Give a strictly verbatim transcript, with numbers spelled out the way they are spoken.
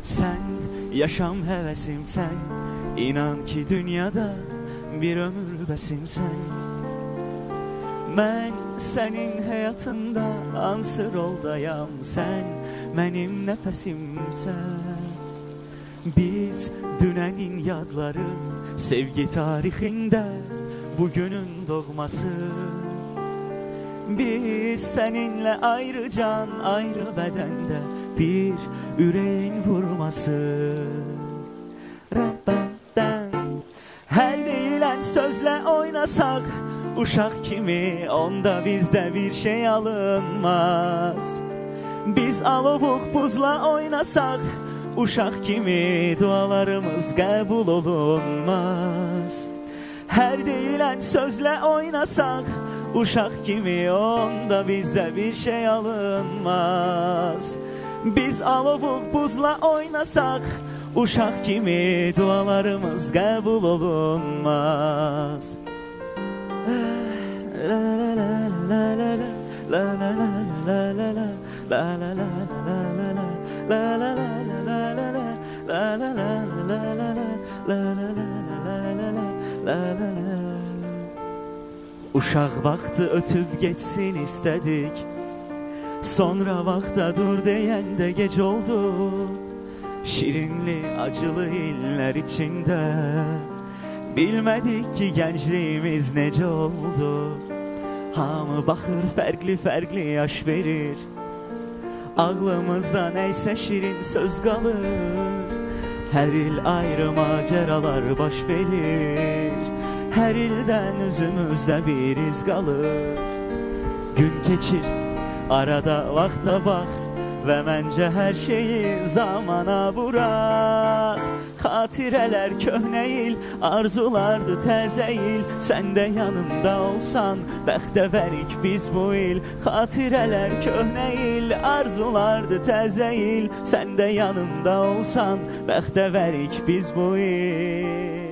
Sen yaşam hevesimsen, inan ki dünyada bir ömür besimsen. Mən sənin həyatında ansır oldayam, sen mənim nəfəsimsən. Biz dünənin yadları, sevgi tarixində bugünün doğması. Biz seninle ayrı can, ayrı bedende bir yüreğin vurması. Her değilen sözle oynasak, uşak kimi onda bizde bir şey alınmaz. Biz alovuk buzla oynasak, uşak kimi dualarımız kabul olunmaz. Her değilen sözle oynasak, uşak kimi onda bizde bir şey alınmaz. Biz alovuk buzla oynasak, uşak kimi dualarımız kabul olunmaz. La la la la la la la la la la la la la la la la la. Uşaq vaxtı ötüb geçsin istedik, sonra vaxta dur deyəndə gec oldu. Şirinli acılı iller içinde bilmedik ki gençliğimiz nece oldu. Hamı baxır fərqli fərqli yaş verir, ağlımızda neyse şirin söz qalır. Her il ayrı maceralar baş verir, her ilden üzümüzde bir iz kalır. Gün geçir, arada vakta bak ve bence her şeyi zamana bırak. Hatireler köhne il, arzulardı təzə il. Sen de yanımda olsan, bəxtə verik biz bu il. Hatireler köhne il, arzulardı təzə il. Sen de yanımda olsan, bəxtə verik biz bu il.